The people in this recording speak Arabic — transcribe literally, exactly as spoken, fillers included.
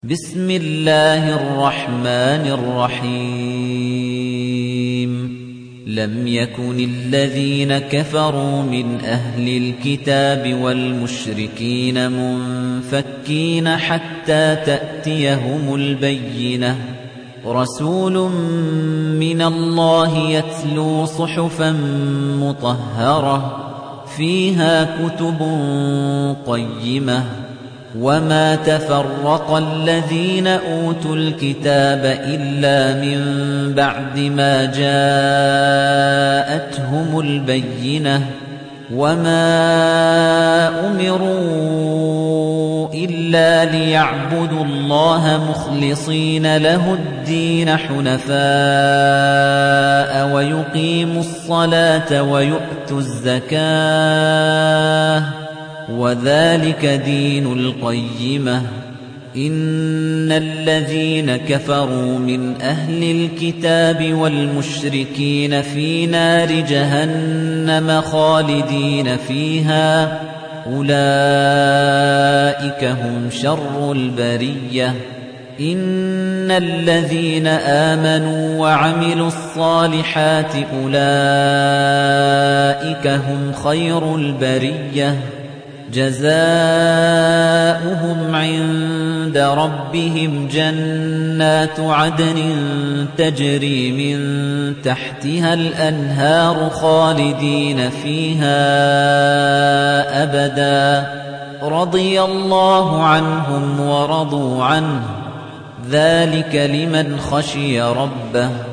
بسم الله الرحمن الرحيم لم يكن الذين كفروا من أهل الكتاب والمشركين منفكين حتى تأتيهم البينة رسول من الله يتلو صحفا مطهرة فيها كتب قيمة وما تفرق الذين أوتوا الكتاب إلا من بعد ما جاءتهم البينة وما أمروا إلا ليعبدوا الله مخلصين له الدين حنفاء ويقيموا الصلاة ويؤتوا الزكاة وذلك دين القيمة إن الذين كفروا من أهل الكتاب والمشركين في نار جهنم خالدين فيها أولئك هم شر البرية إن الذين آمنوا وعملوا الصالحات أولئك هم خير البرية جزاؤهم عند ربهم جنات عدن تجري من تحتها الأنهار خالدين فيها أبدا رضي الله عنهم ورضوا عنه ذلك لمن خشي ربه